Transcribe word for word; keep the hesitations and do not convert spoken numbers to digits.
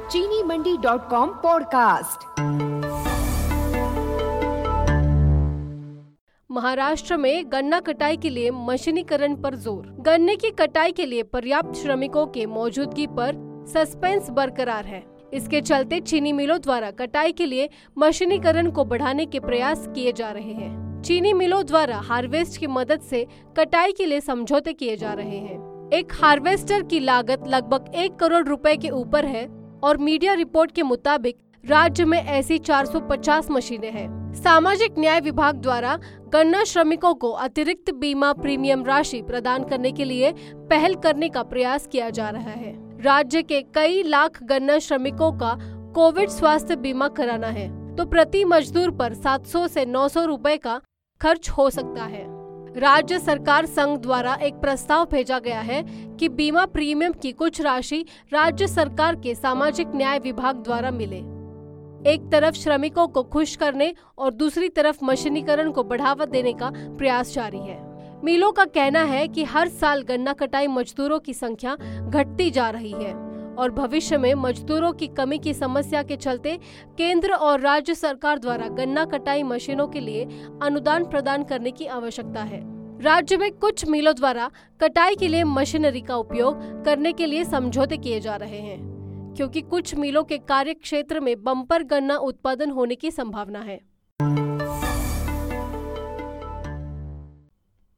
चीनी Mandi dot com podcast. Maharashtra में गन्ना कटाई के लिए मशीनीकरण पर जोर। गन्ने की कटाई के लिए पर्याप्त श्रमिकों के मौजूदगी पर सस्पेंस बरकरार है। इसके चलते चीनी मिलों द्वारा कटाई के लिए मशीनीकरण को बढ़ाने के प्रयास किए जा रहे हैं। चीनी मिलों द्वारा हार्वेस्ट की मदद से कटाई के लिए समझौते किए जा रहे हैं। एक हार्वेस्टर की लागत लगभग एक करोड़ रुपए के ऊपर है और मीडिया रिपोर्ट के मुताबिक राज्य में ऐसी चार सौ पचास मशीनें हैं। सामाजिक न्याय विभाग द्वारा गन्ना श्रमिकों को अतिरिक्त बीमा प्रीमियम राशि प्रदान करने के लिए पहल करने का प्रयास किया जा रहा है। राज्य के कई लाख गन्ना श्रमिकों का कोविड स्वास्थ्य बीमा कराना है, तो प्रति मजदूर पर सात सौ से नौ सौ रुपए का खर्च हो सकता है। राज्य सरकार संघ द्वारा एक प्रस्ताव भेजा गया है कि बीमा प्रीमियम की कुछ राशि राज्य सरकार के सामाजिक न्याय विभाग द्वारा मिले। एक तरफ श्रमिकों को खुश करने और दूसरी तरफ मशीनीकरण को बढ़ावा देने का प्रयास जारी है। मिलों का कहना है कि हर साल गन्ना कटाई मजदूरों की संख्या घटती जा रही है और भविष्य में मजदूरों की कमी की समस्या के चलते केंद्र और राज्य सरकार द्वारा गन्ना कटाई मशीनों के लिए अनुदान प्रदान करने की आवश्यकता है। राज्य में कुछ मिलों द्वारा कटाई के लिए मशीनरी का उपयोग करने के लिए समझौते किए जा रहे हैं, क्योंकि कुछ मिलों के कार्य क्षेत्र में बम्पर गन्ना उत्पादन होने की संभावना है।